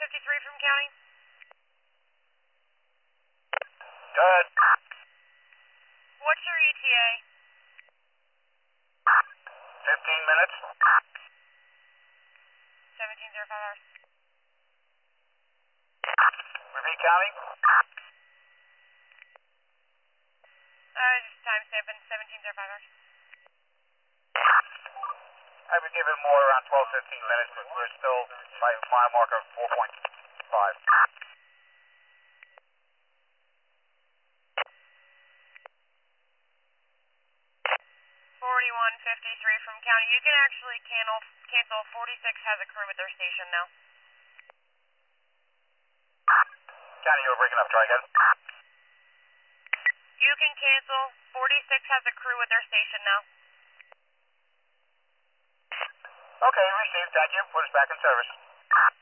4153 from county. Good. What's your ETA? 15 minutes. 1705 hours. Repeat county. Just time stamping, 1705 hours. I would give it more around 12, 15 minutes, but we're still by mile marker 4.5. 4153 from county. You can actually cancel. 46 has a crew at their station now. County, you were breaking up. Try again. You can cancel. 46 has a crew at their station now. Okay, received. Thank you. Put us back in service.